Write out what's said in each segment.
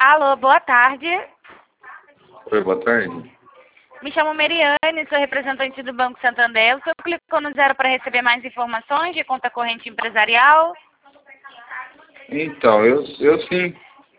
Alô, boa tarde. Oi, boa tarde. Me chamo Meriane, sou representante do Banco Santander. O senhor clicou no 0 para receber mais informações de conta corrente empresarial? Então, eu sim.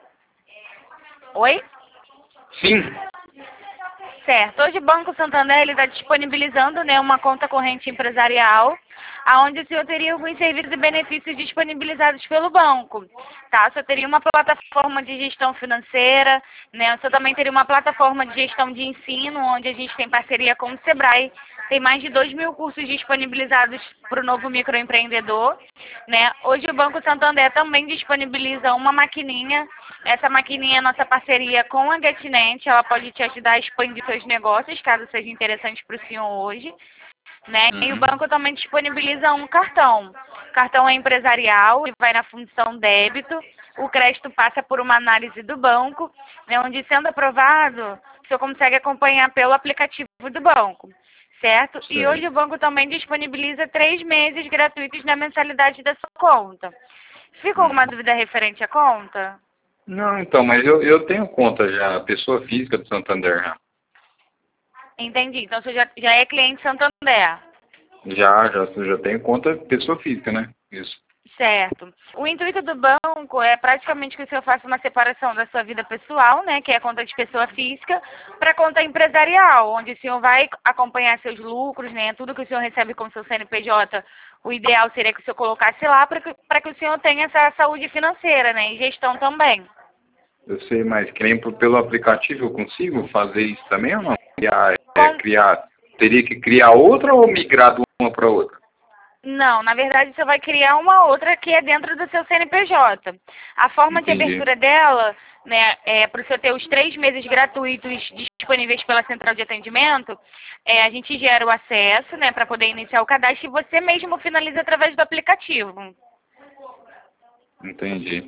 Oi? Sim. Certo. Hoje o Banco Santander está disponibilizando, né, uma conta corrente empresarial, onde o senhor teria alguns serviços e benefícios disponibilizados pelo banco. Tá? O senhor teria uma plataforma de gestão financeira, né? O senhor também teria uma plataforma de gestão de ensino, onde a gente tem parceria com o Sebrae. Tem mais de 2.000 cursos disponibilizados para o novo microempreendedor, né? Hoje o Banco Santander também disponibiliza uma maquininha. Essa maquininha é nossa parceria com a GetNet. Ela pode te ajudar a expandir seus negócios, caso seja interessante para o senhor hoje, né? E o banco também disponibiliza um cartão. O cartão é empresarial e vai na função débito. O crédito passa por uma análise do banco, né, onde, sendo aprovado, o senhor consegue acompanhar pelo aplicativo do banco. Certo? E hoje o banco também disponibiliza 3 meses gratuitos na mensalidade da sua conta. Ficou alguma dúvida referente à conta? Não, então, mas eu tenho conta já, pessoa física do Santander já. Entendi. Então você já é cliente Santander. Já tenho conta pessoa física, né? Isso. Certo. O intuito do banco é praticamente que o senhor faça uma separação da sua vida pessoal, né, que é a conta de pessoa física, para a conta empresarial, onde o senhor vai acompanhar seus lucros, né, tudo que o senhor recebe com seu CNPJ. O ideal seria que o senhor colocasse lá para que o senhor tenha essa saúde financeira, né, e gestão também. Eu sei, mas que nem pelo aplicativo eu consigo fazer isso também ou não? Teria que criar outra ou migrar de uma para outra? Não, na verdade você vai criar uma outra que é dentro do seu CNPJ. A forma de Entendi. abertura dela, né, é para o senhor ter os 3 meses gratuitos disponíveis pela central de atendimento, a gente gera o acesso, né, para poder iniciar o cadastro e você mesmo finaliza através do aplicativo. Entendi.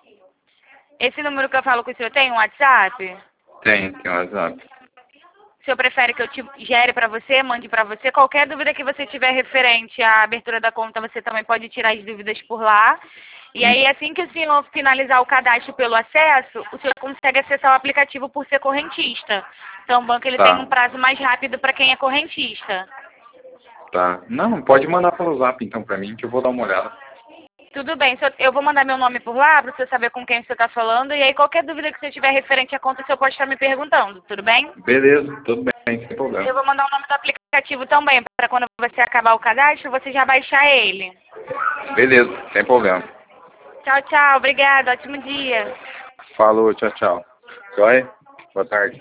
Esse número que eu falo com o senhor tem um WhatsApp? Tem um WhatsApp. O senhor prefere que eu te gere para você, mande para você? Qualquer dúvida que você tiver referente à abertura da conta, você também pode tirar as dúvidas por lá. E aí, assim que o senhor finalizar o cadastro pelo acesso, o senhor consegue acessar o aplicativo por ser correntista. Então, o banco ele tem um prazo mais rápido para quem é correntista. Tá. Não, pode mandar pelo Zap então para mim, que eu vou dar uma olhada. Tudo bem, eu vou mandar meu nome por lá para o senhor saber com quem você está falando. E aí, qualquer dúvida que você tiver referente à conta, o senhor pode estar me perguntando, tudo bem? Beleza, tudo bem, sem problema. Eu vou mandar o nome do aplicativo também, para quando você acabar o cadastro, você já baixar ele. Beleza, sem problema. Tchau, tchau. Obrigada. Ótimo dia. Falou, tchau, tchau. Joia? Boa tarde.